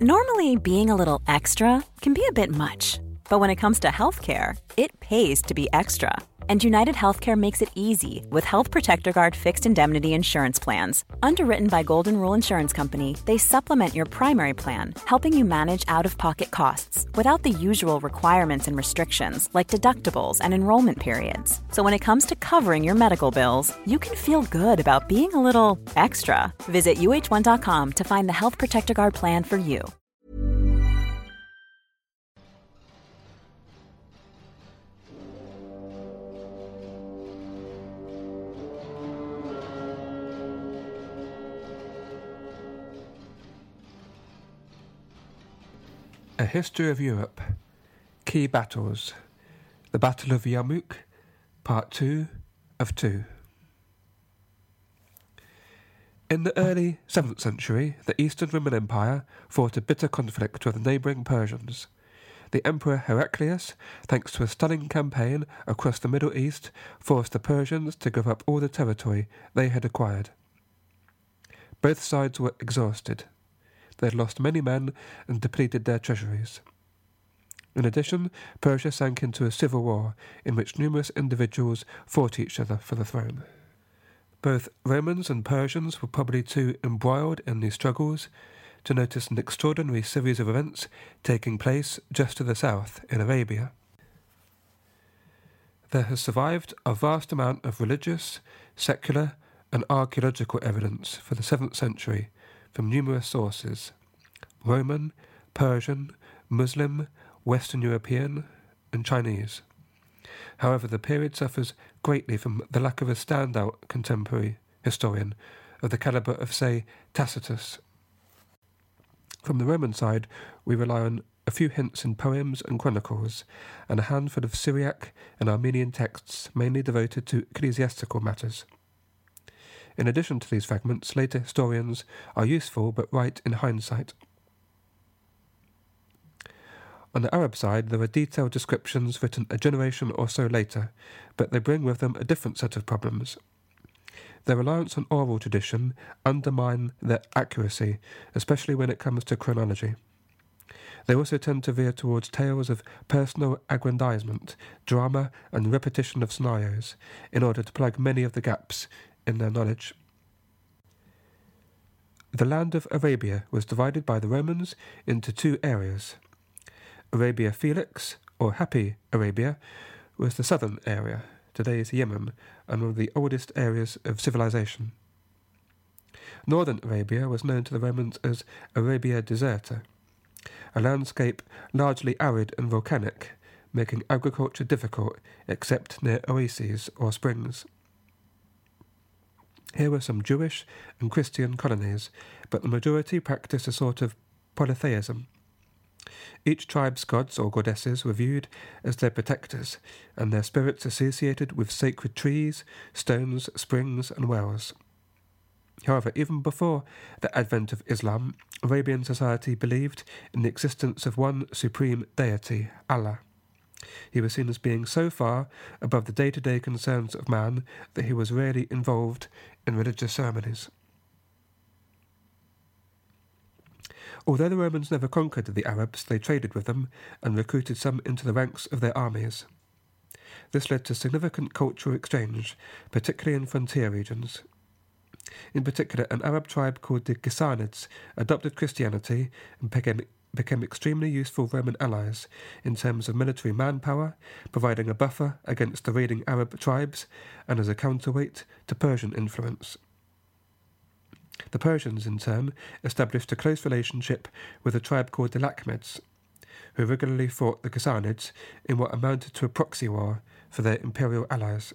Normally, being a little extra can be a bit much, but when it comes to healthcare, it pays to be extra. And United Healthcare makes it easy with Health Protector Guard fixed indemnity insurance plans. Underwritten by Golden Rule Insurance Company, they supplement your primary plan, helping you manage out-of-pocket costs without the usual requirements and restrictions like deductibles and enrollment periods. So when it comes to covering your medical bills, you can feel good about being a little extra. Visit uh1.com to find the Health Protector Guard plan for you. A History of Europe. Key Battles. The Battle of Yarmouk, Part 2 of 2. In the early 7th century, the Eastern Roman Empire fought a bitter conflict with the neighbouring Persians. The Emperor Heraclius, thanks to a stunning campaign across the Middle East, forced the Persians to give up all the territory they had acquired. Both sides were exhausted. They had lost many men and depleted their treasuries. In addition, Persia sank into a civil war in which numerous individuals fought each other for the throne. Both Romans and Persians were probably too embroiled in these struggles to notice an extraordinary series of events taking place just to the south in Arabia. There has survived a vast amount of religious, secular, and archaeological evidence for the 7th century from numerous sources: Roman, Persian, Muslim, Western European, and Chinese. However, the period suffers greatly from the lack of a standout contemporary historian of the calibre of, say, Tacitus. From the Roman side, we rely on a few hints in poems and chronicles, and a handful of Syriac and Armenian texts mainly devoted to ecclesiastical matters. In addition to these fragments, later historians are useful but write in hindsight. On the Arab side, there are detailed descriptions written a generation or so later, but they bring with them a different set of problems. Their reliance on oral tradition undermine their accuracy, especially when it comes to chronology. They also tend to veer towards tales of personal aggrandizement, drama, and repetition of scenarios, in order to plug many of the gaps in their knowledge. The land of Arabia was divided by the Romans into two areas. Arabia Felix, or Happy Arabia, was the southern area, today's Yemen, and one of the oldest areas of civilization. Northern Arabia was known to the Romans as Arabia Deserta, a landscape largely arid and volcanic, making agriculture difficult except near oases or springs. Here were some Jewish and Christian colonies, but the majority practiced a sort of polytheism. Each tribe's gods or goddesses were viewed as their protectors, and their spirits associated with sacred trees, stones, springs, and wells. However, even before the advent of Islam, Arabian society believed in the existence of one supreme deity, Allah. He was seen as being so far above the day-to-day concerns of man that he was rarely involved in religious ceremonies. Although the Romans never conquered the Arabs, they traded with them and recruited some into the ranks of their armies. This led to significant cultural exchange, particularly in frontier regions. In particular, an Arab tribe called the Ghassanids adopted Christianity and became extremely useful Roman allies in terms of military manpower, providing a buffer against the raiding Arab tribes and as a counterweight to Persian influence. The Persians, in turn, established a close relationship with a tribe called the Lakhmids, who regularly fought the Ghassanids in what amounted to a proxy war for their imperial allies.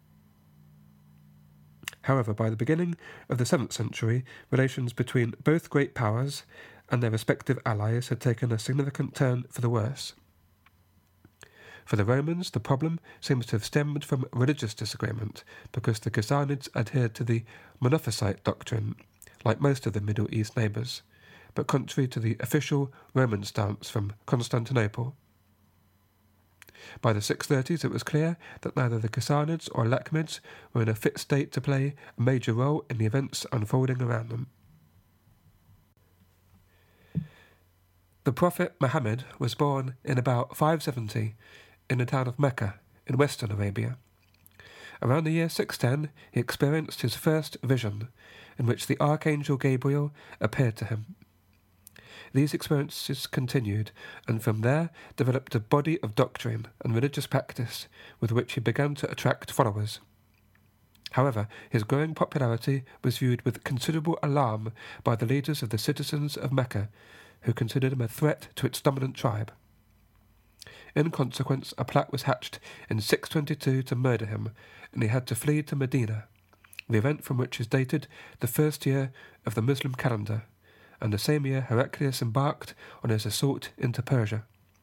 However, by the beginning of the 7th century, relations between both great powers and their respective allies had taken a significant turn for the worse. For the Romans, the problem seems to have stemmed from religious disagreement, because the Ghassanids adhered to the Monophysite doctrine, like most of the Middle East neighbours, but contrary to the official Roman stance from Constantinople. By the 630s, it was clear that neither the Ghassanids or Lakhmids were in a fit state to play a major role in the events unfolding around them. The Prophet Muhammad was born in about 570 in the town of Mecca in western Arabia. Around the year 610, he experienced his first vision, in which the Archangel Gabriel appeared to him. These experiences continued, and from there developed a body of doctrine and religious practice with which he began to attract followers. However, his growing popularity was viewed with considerable alarm by the leaders of the citizens of Mecca, who considered him a threat to its dominant tribe. In consequence, a plot was hatched in 622 to murder him, and he had to flee to Medina, the event from which is dated the first year of the Muslim calendar, and the same year Heraclius embarked on his assault into Persia.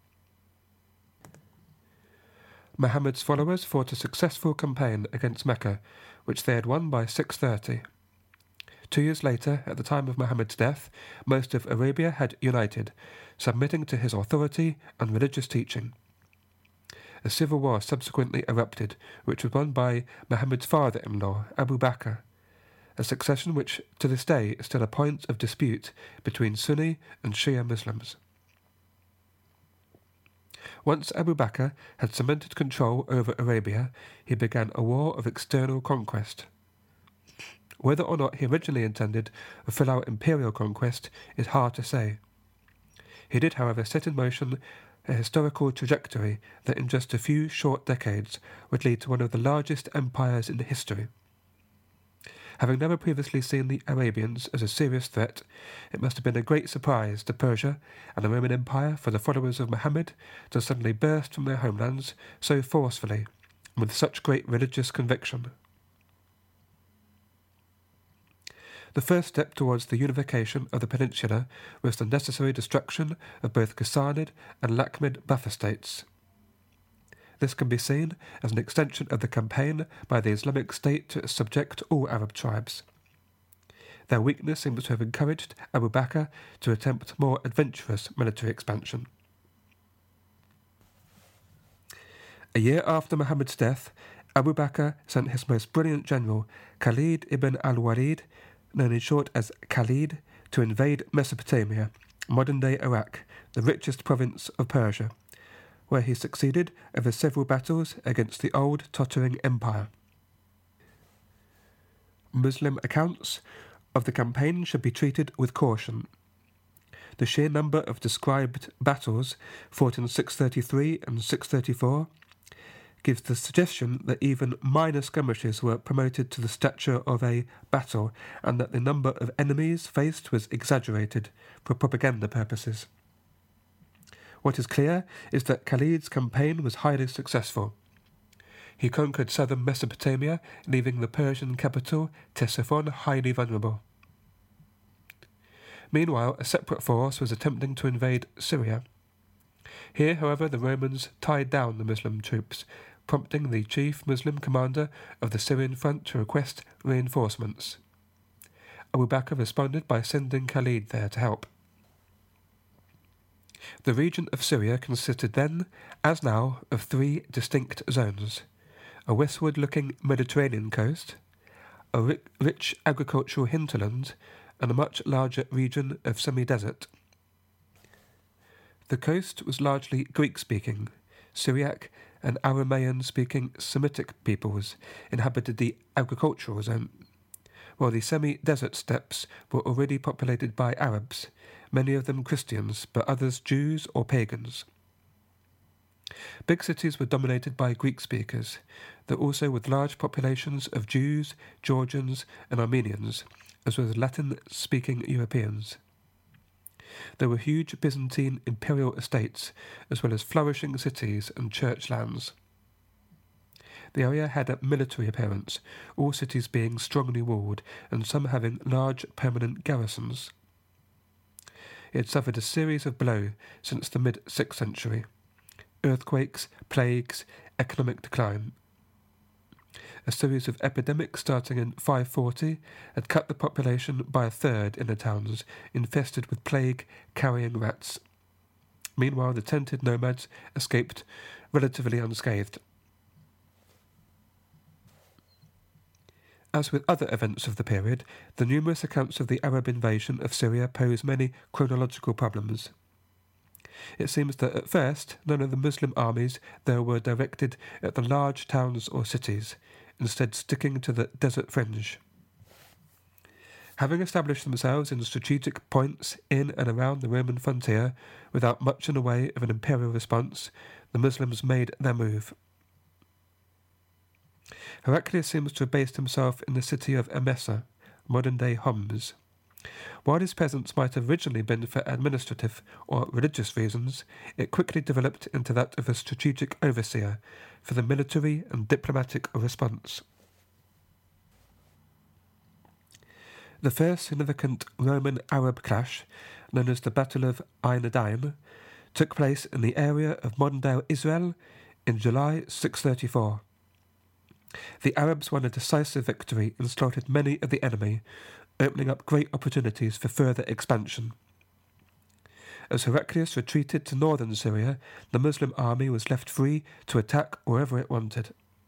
Muhammad's followers fought a successful campaign against Mecca, which they had won by 630. 2 years later, at the time of Muhammad's death, most of Arabia had united, submitting to his authority and religious teaching. A civil war subsequently erupted, which was won by Muhammad's father-in-law, Abu Bakr, a succession which to this day is still a point of dispute between Sunni and Shia Muslims. Once Abu Bakr had cemented control over Arabia, he began a war of external conquest. Whether or not he originally intended a full-out imperial conquest is hard to say. He did, however, set in motion a historical trajectory that in just a few short decades would lead to one of the largest empires in history. Having never previously seen the Arabians as a serious threat, it must have been a great surprise to Persia and the Roman Empire for the followers of Muhammad to suddenly burst from their homelands so forcefully and with such great religious conviction. The first step towards the unification of the peninsula was the necessary destruction of both Ghassanid and Lakhmid buffer states. This can be seen as an extension of the campaign by the Islamic State to subject all Arab tribes. Their weakness seems to have encouraged Abu Bakr to attempt more adventurous military expansion. A year after Muhammad's death, Abu Bakr sent his most brilliant general, Khalid ibn al-Walid, known in short as Khalid, to invade Mesopotamia, modern-day Iraq, the richest province of Persia, where he succeeded over several battles against the old tottering empire. Muslim accounts of the campaign should be treated with caution. The sheer number of described battles, fought in 633 and 634, gives the suggestion that even minor skirmishes were promoted to the stature of a battle, and that the number of enemies faced was exaggerated for propaganda purposes. What is clear is that Khalid's campaign was highly successful. He conquered southern Mesopotamia, leaving the Persian capital, Ctesiphon, highly vulnerable. Meanwhile, a separate force was attempting to invade Syria. Here, however, the Romans tied down the Muslim troops, prompting the chief Muslim commander of the Syrian front to request reinforcements. Abu Bakr responded by sending Khalid there to help. The region of Syria consisted then, as now, of 3 distinct zones: a westward-looking Mediterranean coast, a rich agricultural hinterland, and a much larger region of semi-desert. The coast was largely Greek-speaking. Syriac and Aramaean-speaking Semitic peoples inhabited the agricultural zone, while the semi-desert steppes were already populated by Arabs, many of them Christians, but others Jews or pagans. Big cities were dominated by Greek speakers, though also with large populations of Jews, Georgians, and Armenians, as well as Latin-speaking Europeans. There were huge Byzantine imperial estates, as well as flourishing cities and church lands. The area had a military appearance, all cities being strongly walled, and some having large permanent garrisons. It had suffered a series of blows since the mid-6th century: earthquakes, plagues, economic decline. A series of epidemics starting in 540 had cut the population by 1/3 in the towns, infested with plague-carrying rats. Meanwhile, the tented nomads escaped relatively unscathed. As with other events of the period, the numerous accounts of the Arab invasion of Syria pose many chronological problems. It seems that at first none of the Muslim armies there were directed at the large towns or cities, instead sticking to the desert fringe. Having established themselves in strategic points in and around the Roman frontier without much in the way of an imperial response, the Muslims made their move. Heraclius seems to have based himself in the city of Emesa, modern-day Homs. While his presence might have originally been for administrative or religious reasons, it quickly developed into that of a strategic overseer for the military and diplomatic response. The first significant Roman-Arab clash, known as the Battle of Ain Adaim, took place in the area of modern-day Israel in July 634. The Arabs won a decisive victory and slaughtered many of the enemy, opening up great opportunities for further expansion. As Heraclius retreated to northern Syria, the Muslim army was left free to attack wherever it wanted.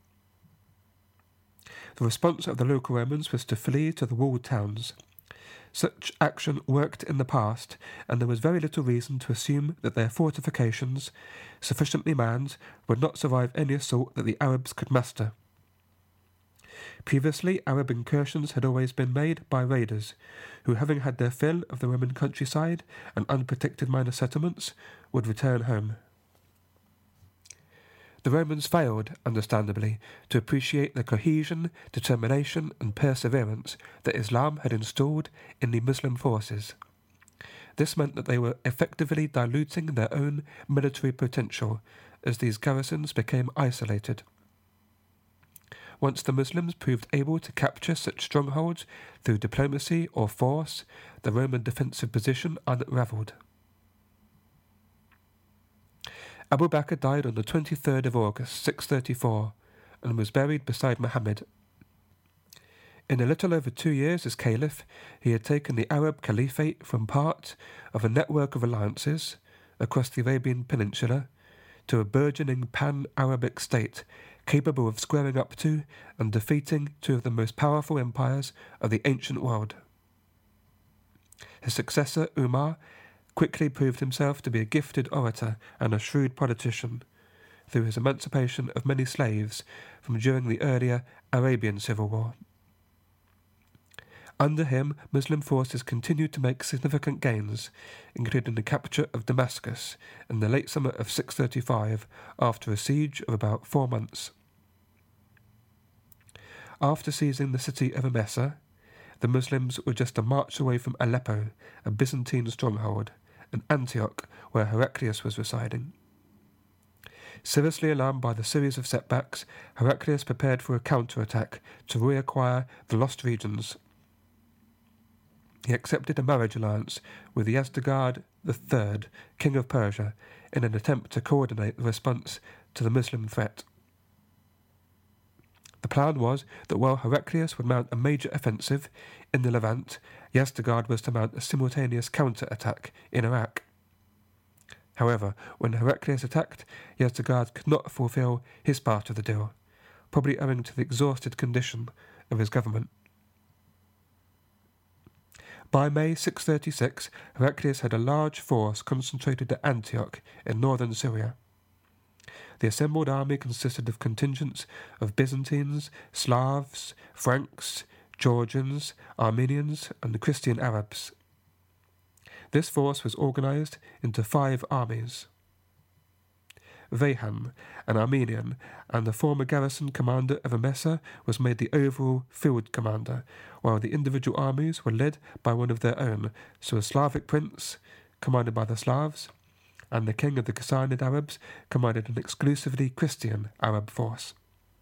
The response of the local Romans was to flee to the walled towns. Such action worked in the past, and there was very little reason to assume that their fortifications, sufficiently manned, would not survive any assault that the Arabs could muster. Previously, Arab incursions had always been made by raiders, who, having had their fill of the Roman countryside and unprotected minor settlements, would return home. The Romans failed, understandably, to appreciate the cohesion, determination, and perseverance that Islam had installed in the Muslim forces. This meant that they were effectively diluting their own military potential as these garrisons became isolated. Once the Muslims proved able to capture such strongholds through diplomacy or force, the Roman defensive position unravelled. Abu Bakr died on the 23rd of August 634 and was buried beside Muhammad. In a little over 2 years as caliph, he had taken the Arab Caliphate from part of a network of alliances across the Arabian Peninsula to a burgeoning pan-Arabic state capable of squaring up to and defeating two of the most powerful empires of the ancient world. His successor, Umar, quickly proved himself to be a gifted orator and a shrewd politician, through his emancipation of many slaves from during the earlier Arabian Civil War. Under him, Muslim forces continued to make significant gains, including the capture of Damascus in the late summer of 635 after a siege of about 4 months. After seizing the city of Emesa, the Muslims were just a march away from Aleppo, a Byzantine stronghold, and Antioch, where Heraclius was residing. Seriously alarmed by the series of setbacks, Heraclius prepared for a counterattack to reacquire the lost regions. He accepted a marriage alliance with Yazdegerd III, king of Persia, in an attempt to coordinate the response to the Muslim threat. The plan was that while Heraclius would mount a major offensive in the Levant, Yazdegerd was to mount a simultaneous counter-attack in Iraq. However, when Heraclius attacked, Yazdegerd could not fulfill his part of the deal, probably owing to the exhausted condition of his government. By May 636, Heraclius had a large force concentrated at Antioch in northern Syria. The assembled army consisted of contingents of Byzantines, Slavs, Franks, Georgians, Armenians, and the Christian Arabs. This force was organized into 5 armies. Vehan, an Armenian, and the former garrison commander of Emesa, was made the overall field commander, while the individual armies were led by one of their own, so a Slavic prince, commanded by the Slavs, and the king of the Sassanid Arabs commanded an exclusively Christian Arab force.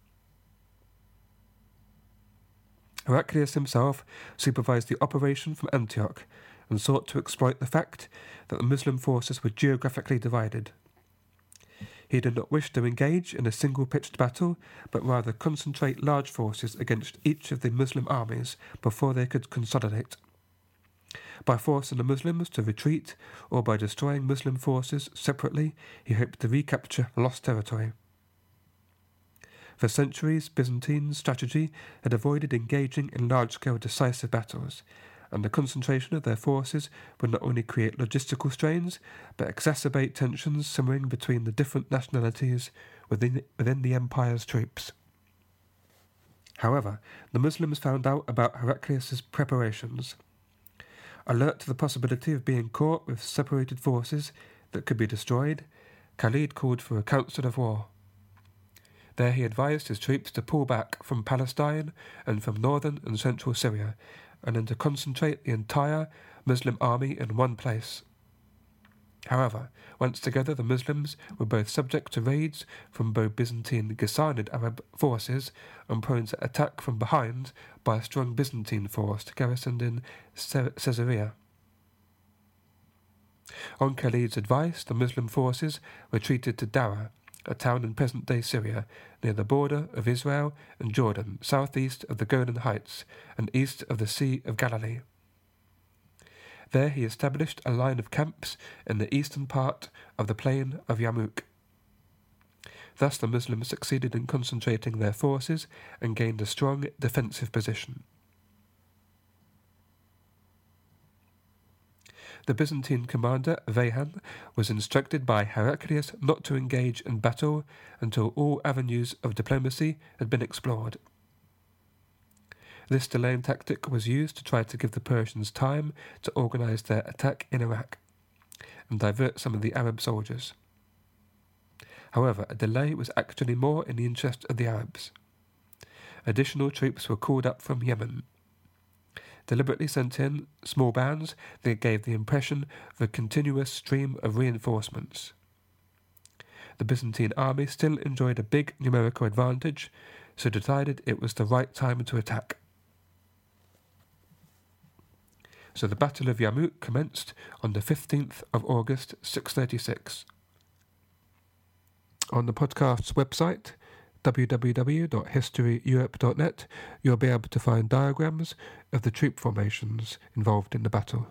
Heraclius himself supervised the operation from Antioch and sought to exploit the fact that the Muslim forces were geographically divided. He did not wish to engage in a single-pitched battle, but rather concentrate large forces against each of the Muslim armies before they could consolidate. By forcing the Muslims to retreat, or by destroying Muslim forces separately, he hoped to recapture lost territory. For centuries, Byzantine strategy had avoided engaging in large-scale decisive battles, and the concentration of their forces would not only create logistical strains, but exacerbate tensions simmering between the different nationalities within the empire's troops. However, the Muslims found out about Heraclius' preparations. Alert to the possibility of being caught with separated forces that could be destroyed, Khalid called for a council of war. There he advised his troops to pull back from Palestine and from northern and central Syria, and then to concentrate the entire Muslim army in one place. However, once together the Muslims were both subject to raids from both Byzantine Ghassanid Arab forces and prone to attack from behind by a strong Byzantine force garrisoned in Caesarea. On Khalid's advice, the Muslim forces retreated to Dara, a town in present-day Syria, near the border of Israel and Jordan, southeast of the Golan Heights and east of the Sea of Galilee. There he established a line of camps in the eastern part of the plain of Yarmouk. Thus the Muslims succeeded in concentrating their forces and gained a strong defensive position. The Byzantine commander, Vahan, was instructed by Heraclius not to engage in battle until all avenues of diplomacy had been explored. This delaying tactic was used to try to give the Persians time to organize their attack in Iraq and divert some of the Arab soldiers. However, a delay was actually more in the interest of the Arabs. Additional troops were called up from Yemen. Deliberately sent in small bands, they gave the impression of a continuous stream of reinforcements. The Byzantine army still enjoyed a big numerical advantage, so decided it was the right time to attack. So the Battle of Yarmouk commenced on the 15th of August 636. On the podcast's website, www.historyeurope.net, you'll be able to find diagrams of the troop formations involved in the battle.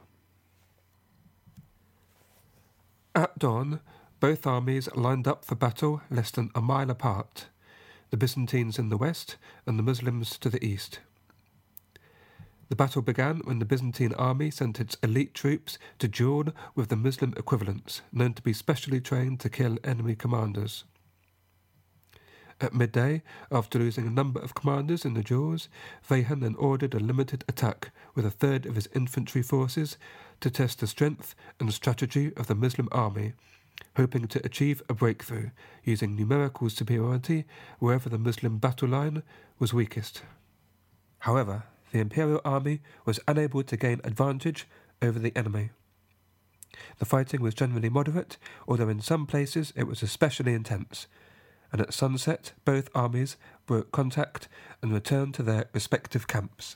At dawn, both armies lined up for battle less than a mile apart, the Byzantines in the west and the Muslims to the east. The battle began when the Byzantine army sent its elite troops to duel with the Muslim equivalents, known to be specially trained to kill enemy commanders. At midday, after losing a number of commanders in the duels, Vahan then ordered a limited attack with a third of his infantry forces to test the strength and strategy of the Muslim army, hoping to achieve a breakthrough using numerical superiority wherever the Muslim battle line was weakest. However, the imperial army was unable to gain advantage over the enemy. The fighting was generally moderate, although in some places it was especially intense, and at sunset both armies broke contact and returned to their respective camps.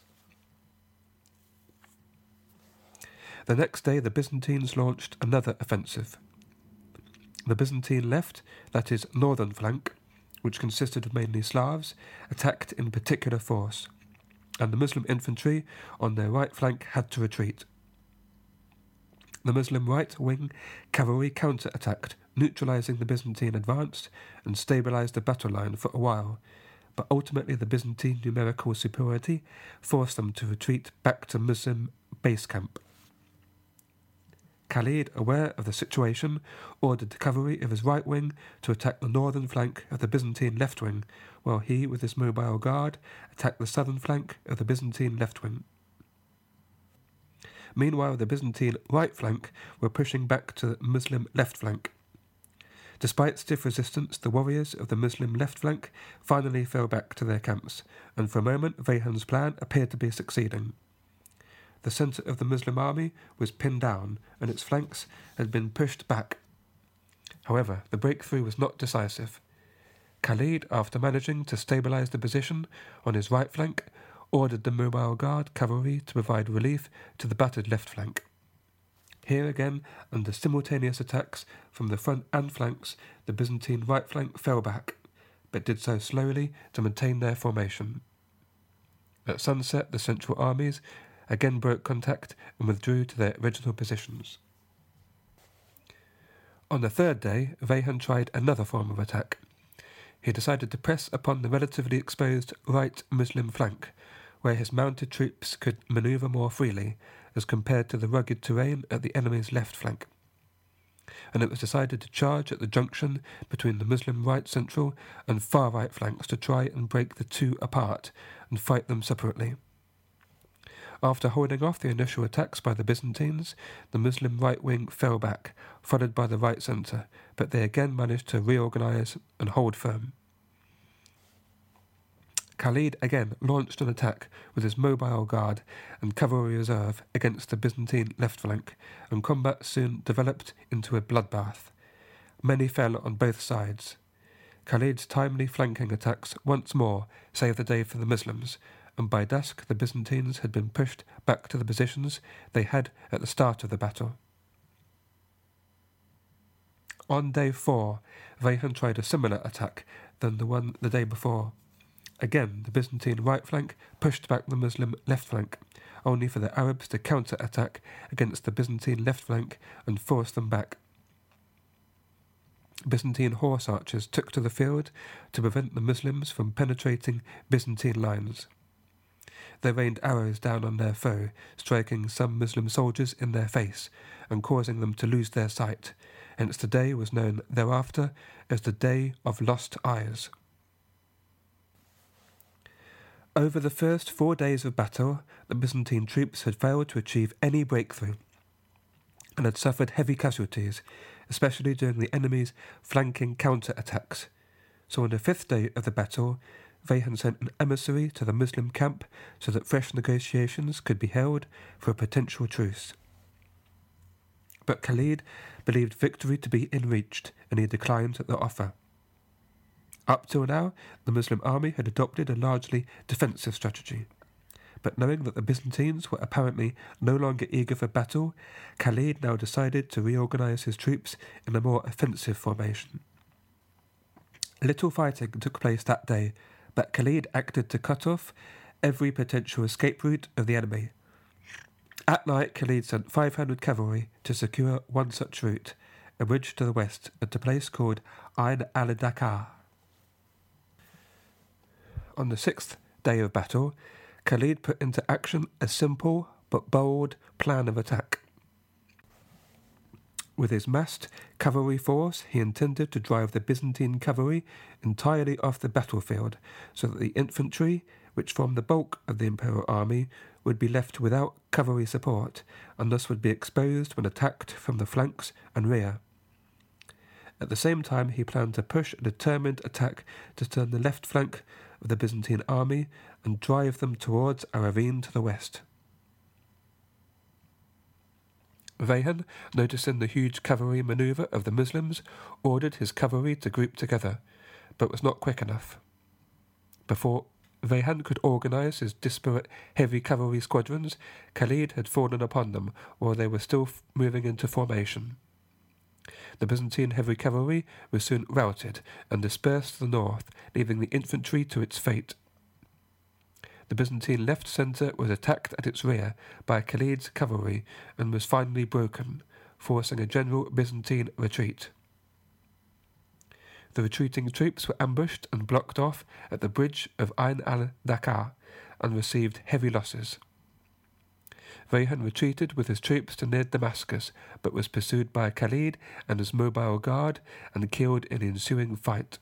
The next day the Byzantines launched another offensive. The Byzantine left, that is, northern flank, which consisted of mainly Slavs, attacked in particular force, and the Muslim infantry on their right flank had to retreat. The Muslim right-wing cavalry counter-attacked, neutralizing the Byzantine advance and stabilized the battle line for a while, but ultimately the Byzantine numerical superiority forced them to retreat back to Muslim base camp. Khalid, aware of the situation, ordered the cavalry of his right wing to attack the northern flank of the Byzantine left wing, while he, with his mobile guard, attacked the southern flank of the Byzantine left wing. Meanwhile, the Byzantine right flank were pushing back to the Muslim left flank. Despite stiff resistance, the warriors of the Muslim left flank finally fell back to their camps, and for a moment Vahan's plan appeared to be succeeding. The centre of the Muslim army was pinned down, and its flanks had been pushed back. However, the breakthrough was not decisive. Khalid, after managing to stabilise the position on his right flank, ordered the mobile guard cavalry to provide relief to the battered left flank. Here again, under simultaneous attacks from the front and flanks, the Byzantine right flank fell back, but did so slowly to maintain their formation. At sunset, the central armies again broke contact and withdrew to their original positions. On the third day, Vahan tried another form of attack. He decided to press upon the relatively exposed right Muslim flank, where his mounted troops could manoeuvre more freely as compared to the rugged terrain at the enemy's left flank. And it was decided to charge at the junction between the Muslim right central and far right flanks to try and break the two apart and fight them separately. After holding off the initial attacks by the Byzantines, the Muslim right wing fell back, followed by the right centre, but they again managed to reorganise and hold firm. Khalid again launched an attack with his mobile guard and cavalry reserve against the Byzantine left flank, and combat soon developed into a bloodbath. Many fell on both sides. Khalid's timely flanking attacks once more saved the day for the Muslims, and by dusk the Byzantines had been pushed back to the positions they had at the start of the battle. On day 4, Vahan tried a similar attack than the one the day before. Again, the Byzantine right flank pushed back the Muslim left flank, only for the Arabs to counter-attack against the Byzantine left flank and force them back. Byzantine horse archers took to the field to prevent the Muslims from penetrating Byzantine lines. They rained arrows down on their foe, striking some Muslim soldiers in their face and causing them to lose their sight. Hence the day was known thereafter as the Day of Lost Eyes. Over the first 4 days of battle, the Byzantine troops had failed to achieve any breakthrough and had suffered heavy casualties, especially during the enemy's flanking counter-attacks. So on the 5th day of the battle, Vahan sent an emissary to the Muslim camp so that fresh negotiations could be held for a potential truce. But Khalid believed victory to be in reach, and he declined the offer. Up till now, the Muslim army had adopted a largely defensive strategy. But knowing that the Byzantines were apparently no longer eager for battle, Khalid now decided to reorganise his troops in a more offensive formation. Little fighting took place that day, but Khalid acted to cut off every potential escape route of the enemy. At night, Khalid sent 500 cavalry to secure one such route, a bridge to the west at a place called Ain al-Dakar. On the 6th day of battle, Khalid put into action a simple but bold plan of attack. With his massed cavalry force, he intended to drive the Byzantine cavalry entirely off the battlefield, so that the infantry, which formed the bulk of the imperial army, would be left without cavalry support, and thus would be exposed when attacked from the flanks and rear. At the same time, he planned to push a determined attack to turn the left flank of the Byzantine army and drive them towards a ravine to the west. Vahan, noticing the huge cavalry manoeuvre of the Muslims, ordered his cavalry to group together, but was not quick enough. Before Vahan could organise his disparate heavy cavalry squadrons, Khalid had fallen upon them while they were still moving into formation. The Byzantine heavy cavalry was soon routed and dispersed to the north, leaving the infantry to its fate. The Byzantine left centre was attacked at its rear by Khalid's cavalry and was finally broken, forcing a general Byzantine retreat. The retreating troops were ambushed and blocked off at the bridge of Ain al-Dakar and received heavy losses. Vahan retreated with his troops to near Damascus, but was pursued by Khalid and his mobile guard and killed in the ensuing fight.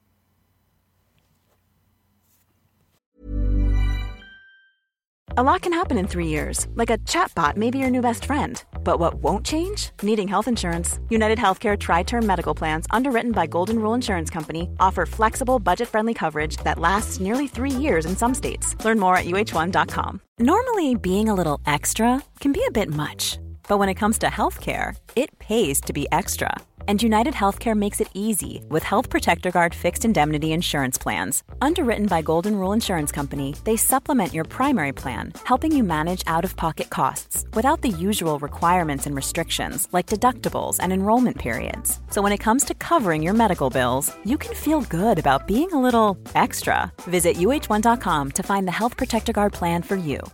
A lot can happen in 3 years, like a chatbot may be your new best friend. But what won't change? Needing health insurance. United Healthcare Tri-Term Medical Plans, underwritten by Golden Rule Insurance Company, offer flexible, budget-friendly coverage that lasts nearly 3 years in some states. Learn more at UH1.com. Normally, being a little extra can be a bit much. But when it comes to healthcare, it pays to be extra. And United Healthcare makes it easy with Health Protector Guard fixed indemnity insurance plans. Underwritten by Golden Rule Insurance Company, they supplement your primary plan, helping you manage out-of-pocket costs without the usual requirements and restrictions like deductibles and enrollment periods. So when it comes to covering your medical bills, you can feel good about being a little extra. Visit UH1.com to find the Health Protector Guard plan for you.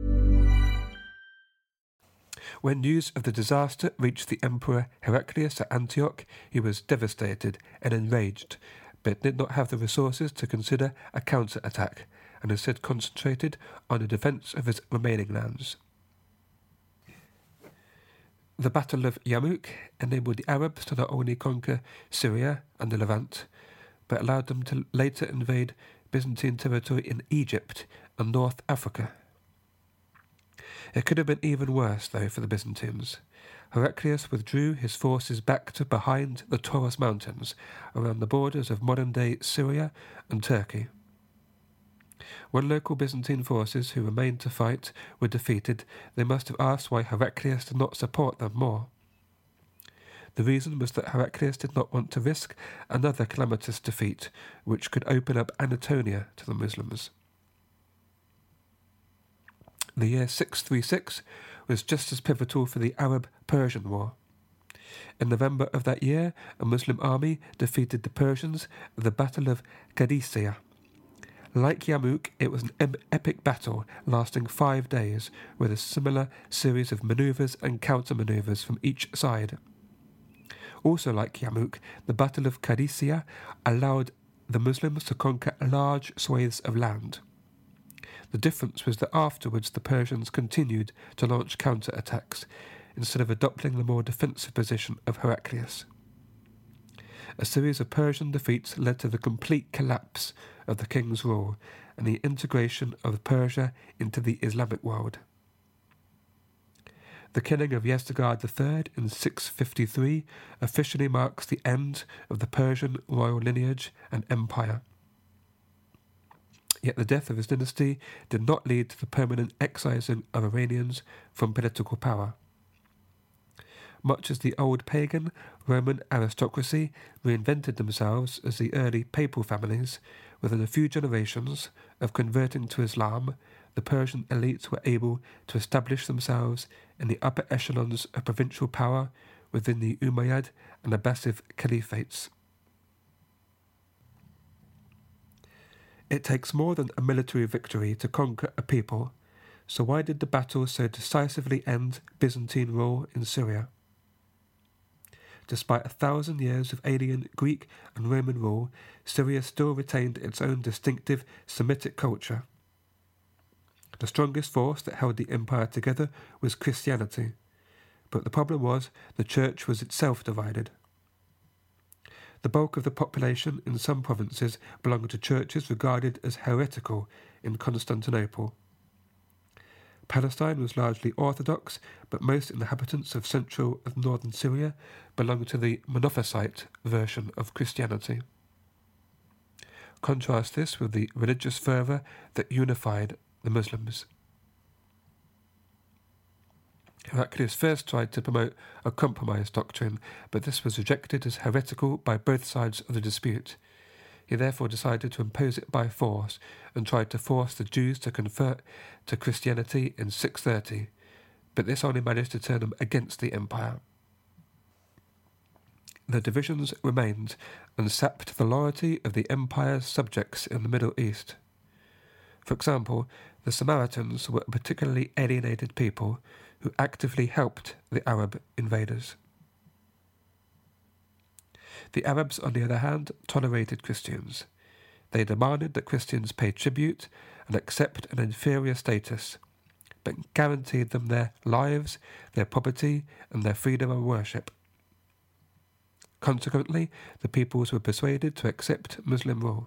When news of the disaster reached the Emperor Heraclius at Antioch, he was devastated and enraged, but did not have the resources to consider a counter-attack, and instead concentrated on the defence of his remaining lands. The Battle of Yarmouk enabled the Arabs to not only conquer Syria and the Levant, but allowed them to later invade Byzantine territory in Egypt and North Africa. It could have been even worse, though, for the Byzantines. Heraclius withdrew his forces back to behind the Taurus Mountains, around the borders of modern-day Syria and Turkey. When local Byzantine forces who remained to fight were defeated, they must have asked why Heraclius did not support them more. The reason was that Heraclius did not want to risk another calamitous defeat, which could open up Anatolia to the Muslims. The year 636 was just as pivotal for the Arab-Persian War. In November of that year, a Muslim army defeated the Persians at the Battle of Qadisiyah. Like Yarmouk, it was an epic battle lasting 5 days, with a similar series of manoeuvres and counter-manoeuvres from each side. Also like Yarmouk, the Battle of Qadisiyah allowed the Muslims to conquer large swathes of land. The difference was that afterwards the Persians continued to launch counter-attacks, instead of adopting the more defensive position of Heraclius. A series of Persian defeats led to the complete collapse of the king's rule and the integration of Persia into the Islamic world. The killing of Yezdegerd III in 653 officially marks the end of the Persian royal lineage and empire. Yet the death of his dynasty did not lead to the permanent excising of Iranians from political power. Much as the old pagan Roman aristocracy reinvented themselves as the early papal families, within a few generations of converting to Islam, the Persian elites were able to establish themselves in the upper echelons of provincial power within the Umayyad and Abbasid caliphates. It takes more than a military victory to conquer a people, so why did the battle so decisively end Byzantine rule in Syria? Despite 1,000 years of alien Greek and Roman rule, Syria still retained its own distinctive Semitic culture. The strongest force that held the empire together was Christianity, but the problem was the church was itself divided. The bulk of the population in some provinces belonged to churches regarded as heretical in Constantinople. Palestine was largely Orthodox, but most inhabitants of central and northern Syria belonged to the Monophysite version of Christianity. Contrast this with the religious fervour that unified the Muslims. Heraclius first tried to promote a compromise doctrine, but this was rejected as heretical by both sides of the dispute. He therefore decided to impose it by force and tried to force the Jews to convert to Christianity in 630, but this only managed to turn them against the empire. The divisions remained and sapped the loyalty of the empire's subjects in the Middle East. For example, the Samaritans were a particularly alienated people who actively helped the Arab invaders. The Arabs, on the other hand, tolerated Christians. They demanded that Christians pay tribute and accept an inferior status, but guaranteed them their lives, their property, and their freedom of worship. Consequently, the peoples were persuaded to accept Muslim rule.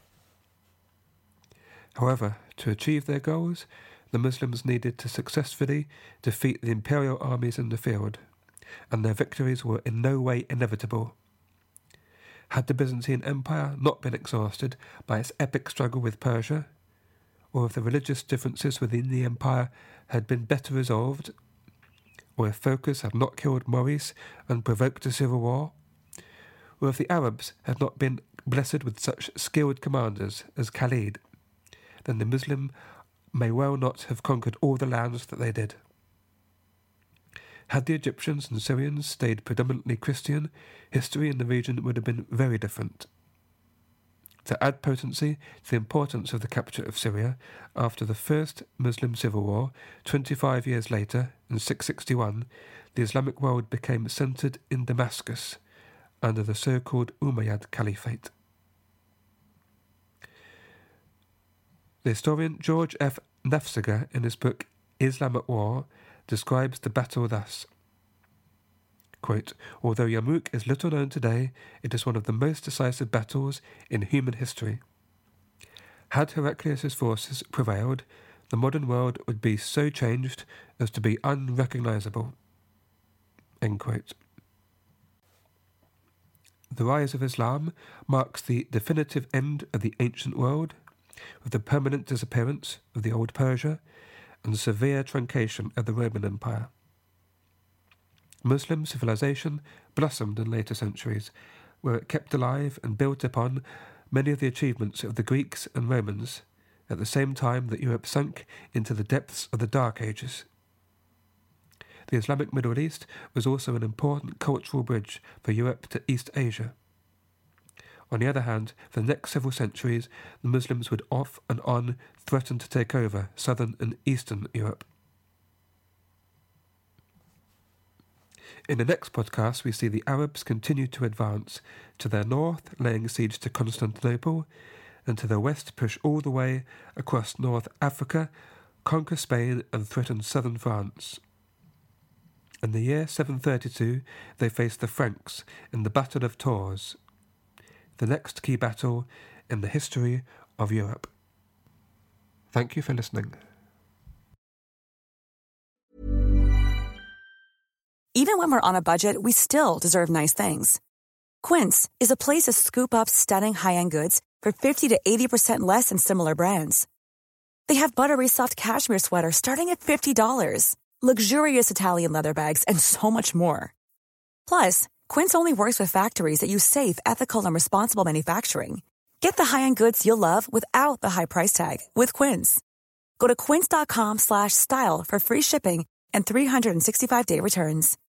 However, to achieve their goals, the Muslims needed to successfully defeat the imperial armies in the field, and their victories were in no way inevitable. Had the Byzantine Empire not been exhausted by its epic struggle with Persia, or if the religious differences within the empire had been better resolved, or if Phocas had not killed Maurice and provoked a civil war, or if the Arabs had not been blessed with such skilled commanders as Khalid, then the Muslim may well not have conquered all the lands that they did. Had the Egyptians and Syrians stayed predominantly Christian, history in the region would have been very different. To add potency to the importance of the capture of Syria, after the First Muslim Civil War, 25 years later, in 661, the Islamic world became centred in Damascus, under the so-called Umayyad Caliphate. The historian George F. Nafziger, in his book Islam at War, describes the battle thus, quote, "Although Yarmouk is little known today, it is one of the most decisive battles in human history. Had Heraclius' forces prevailed, the modern world would be so changed as to be unrecognizable." End quote. The rise of Islam marks the definitive end of the ancient world, with the permanent disappearance of the old Persia and the severe truncation of the Roman Empire. Muslim civilization blossomed in later centuries, where it kept alive and built upon many of the achievements of the Greeks and Romans, at the same time that Europe sunk into the depths of the Dark Ages. The Islamic Middle East was also an important cultural bridge for Europe to East Asia. On the other hand, for the next several centuries, the Muslims would off and on threaten to take over southern and eastern Europe. In the next podcast, we see the Arabs continue to advance to their north, laying siege to Constantinople, and to their west push all the way across North Africa, conquer Spain and threaten southern France. In the year 732, they faced the Franks in the Battle of Tours, the next key battle in the history of Europe. Thank you for listening. Even when we're on a budget, we still deserve nice things. Quince is a place to scoop up stunning high-end goods for 50 to 80% less than similar brands. They have buttery soft cashmere sweaters starting at $50, luxurious Italian leather bags, and so much more. Plus, Quince only works with factories that use safe, ethical, and responsible manufacturing. Get the high-end goods you'll love without the high price tag with Quince. Go to quince.com/style for free shipping and 365-day returns.